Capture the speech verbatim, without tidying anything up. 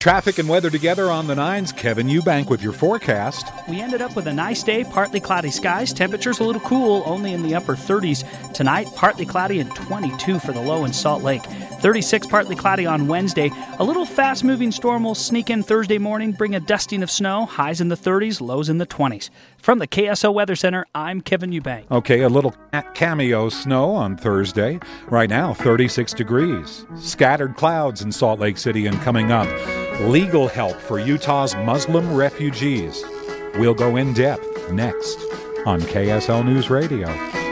Traffic and weather together on the nines. Kevin Eubank with your forecast. We ended up with a nice day, partly cloudy skies. Temperatures a little cool, only in the upper thirties tonight. Partly cloudy and twenty-two for the low in Salt Lake. thirty-six partly cloudy on Wednesday. A little fast-moving storm will sneak in Thursday morning, bring a dusting of snow. Highs in the thirties, lows in the twenties. From the K S O Weather Center, I'm Kevin Eubank. Okay, a little cameo snow on Thursday. Right now, thirty-six degrees. Scattered clouds in Salt Lake City, and coming up, legal help for Utah's Muslim refugees. We'll go in depth next on K S L News Radio.